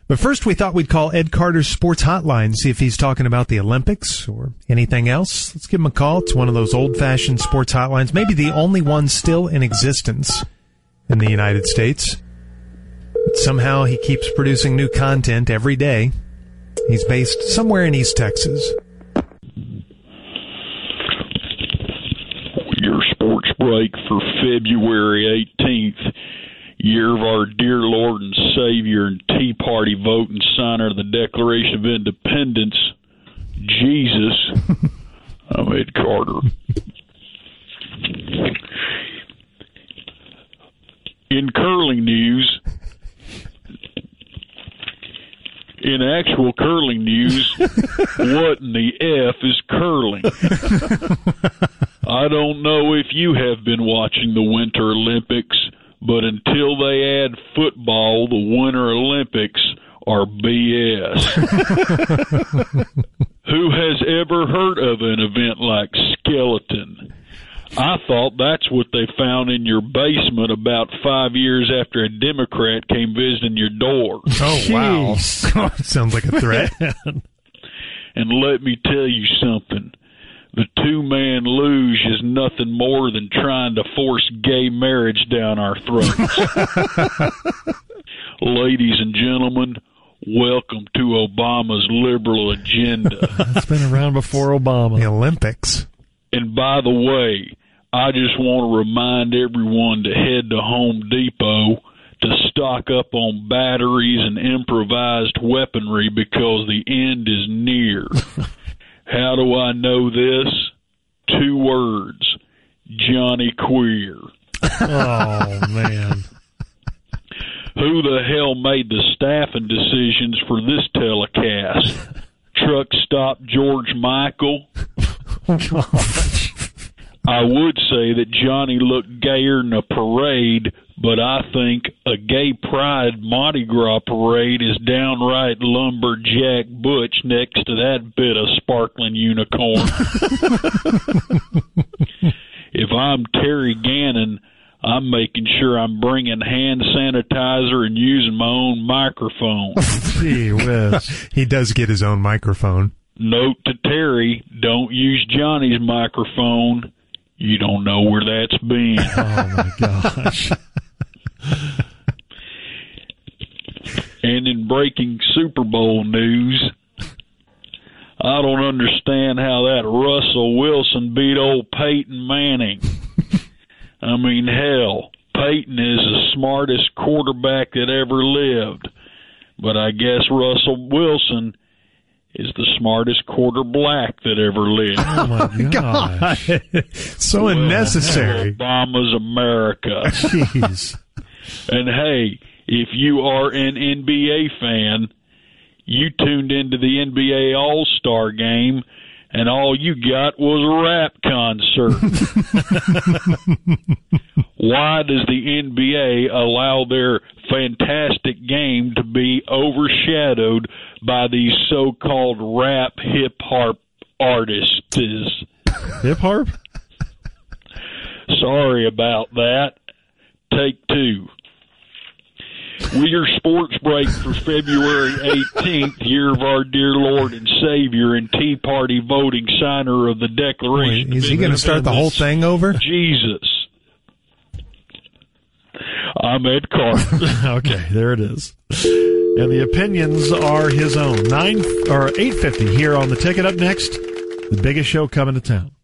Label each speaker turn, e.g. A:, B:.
A: But first, we thought we'd call Ed Carter's Sports Hotline, see if he's talking about the Olympics or anything else. Let's give him a call. It's one of those old-fashioned sports hotlines, maybe the only one still in existence in the United States. But somehow he keeps producing new content every day. He's based somewhere in East Texas.
B: Your sports break for February 18th. Year of our dear Lord and Savior and Tea Party vote and signer of the Declaration of Independence, Jesus. I'm Ed Carter. In curling news, in actual curling news, what in the F is curling? I don't know if you have been watching the Winter Olympics, but until they add football, the Winter Olympics are BS. Who has ever heard of an event like skeleton? I thought that's what they found in your basement about 5 years after a Democrat came visiting your door.
A: Oh, wow. Sounds like a threat.
B: And let me tell you something. The two-man luge is nothing more than trying to force gay marriage down our throats. Ladies and gentlemen, welcome to Obama's liberal agenda.
C: It's been around before Obama.
A: The Olympics.
B: And by the way, I just want to remind everyone to head to Home Depot to stock up on batteries and improvised weaponry because the end is near. How do I know this? 2 words. Johnny Queer.
C: Oh, man.
B: Who the hell made the staffing decisions for this telecast? Truck stop George Michael? I would say that Johnny looked gayer than a parade, but I think a gay pride Mardi Gras parade is downright lumberjack butch next to that bit of sparkling unicorn. If I'm Terry Gannon, I'm making sure I'm bringing hand sanitizer and using my own microphone.
C: Gee whiz.
A: He does get his own microphone.
B: Note to Terry, don't use Johnny's microphone. You don't know where that's been.
C: Oh, my gosh.
B: And in breaking Super Bowl news, I don't understand how that Russell Wilson beat old Peyton Manning. I mean, hell, Peyton is the smartest quarterback that ever lived. But I guess Russell Wilson is the smartest quarter black that ever lived.
C: Oh, my gosh.
A: So unnecessary.
B: Obama's America.
C: Jeez.
B: And hey, if you are an NBA fan, you tuned into the NBA All-Star game, and all you got was a rap concert. Why does the NBA allow their fantastic game to be overshadowed by these so-called rap hip-hop artists?
C: Hip-hop?
B: Sorry about that. Take 2. With your sports break for February 18th, year of our dear Lord and Savior and Tea Party voting signer of the Declaration.
A: Wait, is he going to start the whole thing over?
B: Jesus. I'm Ed Carter.
C: Okay, there it is. And the opinions are his own. 8:50 here on The Ticket. Up next, the biggest show coming to town.